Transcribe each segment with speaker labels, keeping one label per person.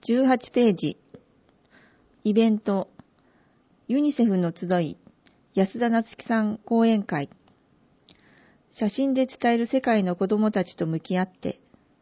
Speaker 1: 18ページ。イベント。ユニセフの集い。安田夏樹さん講演会。写真で伝える世界の子どもたちと向き合って。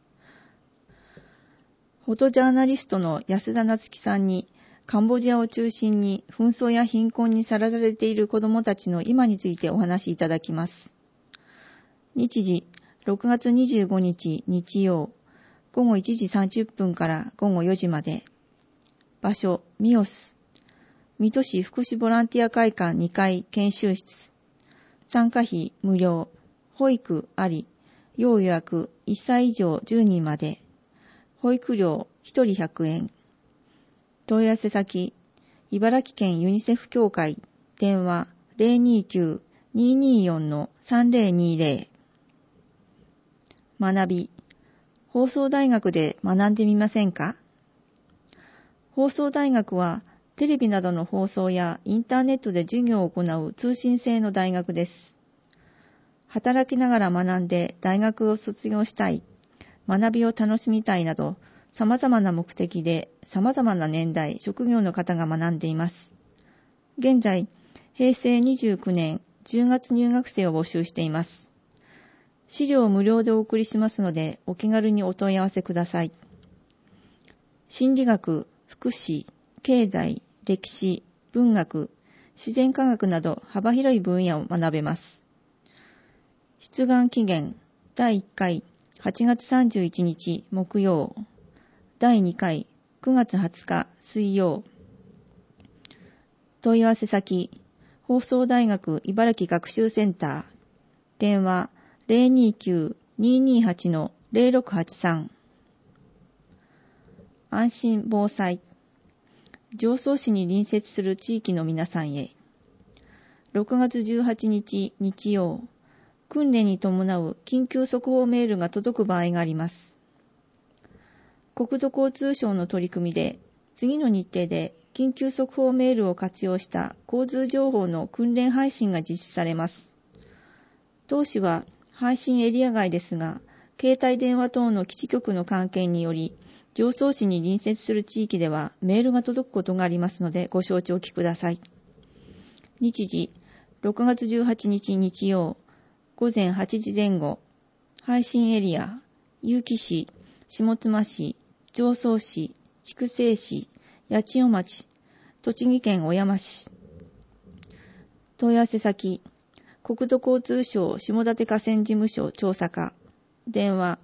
Speaker 1: フォトジャーナリストの安田夏樹さんにカンボジアを中心に紛争や貧困にさらされている子どもたちの今についてお話しいただきます。日時6月25日日曜午後1時30分から午後4時まで。場所ミオス。水戸市福祉ボランティア会館2階研修室。参加費無料。保育あり。要予約1歳以上10人まで。保育料1人100円。問い合わせ先、茨城県ユニセフ協会、電話 029-224-3020。学び、放送大学で学んでみませんか？放送大学は、テレビなどの放送やインターネットで授業を行う通信制の大学です。働きながら学んで大学を卒業したい、学びを楽しみたいなど、様々な目的で様々な年代、職業の方が学んでいます。現在、平成29年10月入学生を募集しています。資料を無料でお送りしますので、お気軽にお問い合わせください。心理学、福祉、経済、歴史、文学、自然科学など幅広い分野を学べます。出願期限第1回8月31日木曜、第2回9月20日水曜。問い合わせ先、放送大学茨城学習センター、電話 029-228-0683。安心防災。常総市に隣接する地域の皆さんへ。6月18日日曜、訓練に伴う緊急速報メールが届く場合があります。国土交通省の取り組みで、次の日程で緊急速報メールを活用した交通情報の訓練配信が実施されます。当市は配信エリア外ですが、携帯電話等の基地局の関係により、常総市に隣接する地域ではメールが届くことがありますのでご承知おきください。日時、6月18日日曜、午前8時前後、配信エリア、結城市、下妻市、常総市、筑西市、八千代町、栃木県小山市。問い合わせ先、国土交通省下館河川事務所調査課、電話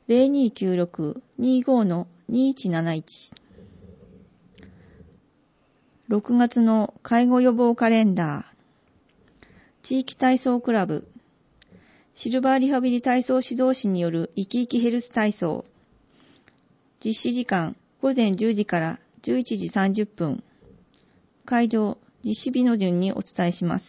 Speaker 1: 0296-25-2171。6月の介護予防カレンダー。地域体操クラブ。シルバーリハビリ体操指導士による生き生きヘルス体操。実施時間午前10時から11時30分。会場、実施日の順にお伝えします。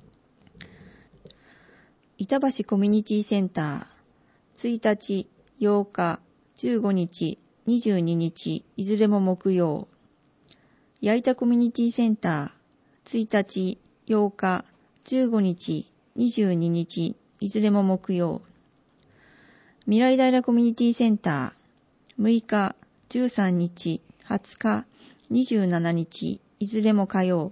Speaker 1: 板橋コミュニティセンター。1日、8日、15日、22日、いずれも木曜。矢板コミュニティセンター。1日、8日、15日、22日、いずれも木曜。未来平コミュニティセンター。6日、13日、20日、27日、いずれも火曜。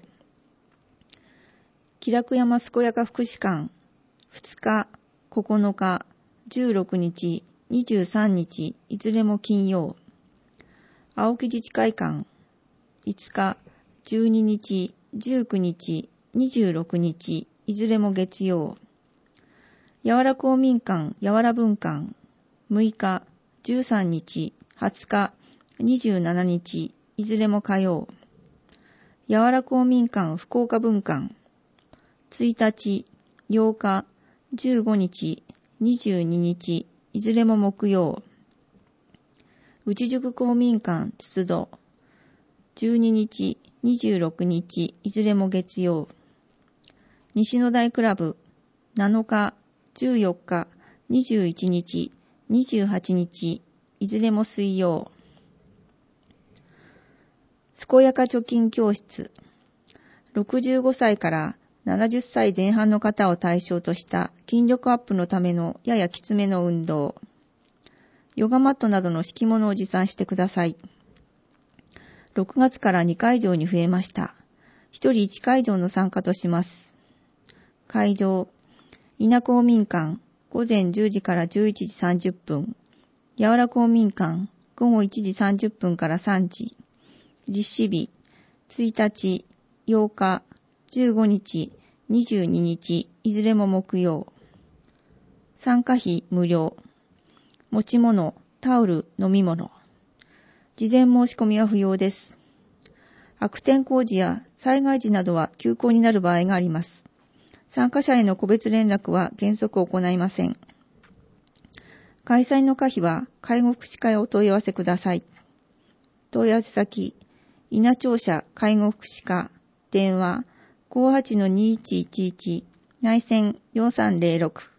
Speaker 1: 気楽山健やか福祉館。2日、9日、16日、23日、いずれも金曜。青木自治会館。5日、12日、19日、26日、いずれも月曜。やわら公民館、やわら文館。6日、13日、20日、27日、いずれも火曜。やわら公民館、福岡文館。1日、8日、15日、22日、いずれも木曜。内宿公民館、つつど。12日、26日、いずれも月曜。西の大クラブ、7日、14日、21日、28日、いずれも水曜。健やか貯金教室。65歳から70歳前半の方を対象とした筋力アップのためのややきつめの運動。ヨガマットなどの敷物を持参してください。 6月から2会場に増えました。1人1会場の参加とします。会場、稲公民館、午前10時から11時30分。八原公民館、午後1時30分から3時。実施日、1日、8日、15日、22日、いずれも木曜。参加費無料。持ち物、タオル、飲み物。事前申し込みは不要です。悪天候時や災害時などは休校になる場合があります。参加者への個別連絡は原則行いません。開催の可否は介護福祉課へお問い合わせください。問い合わせ先、稲庁舎介護福祉課、電話 58-2111 内線4306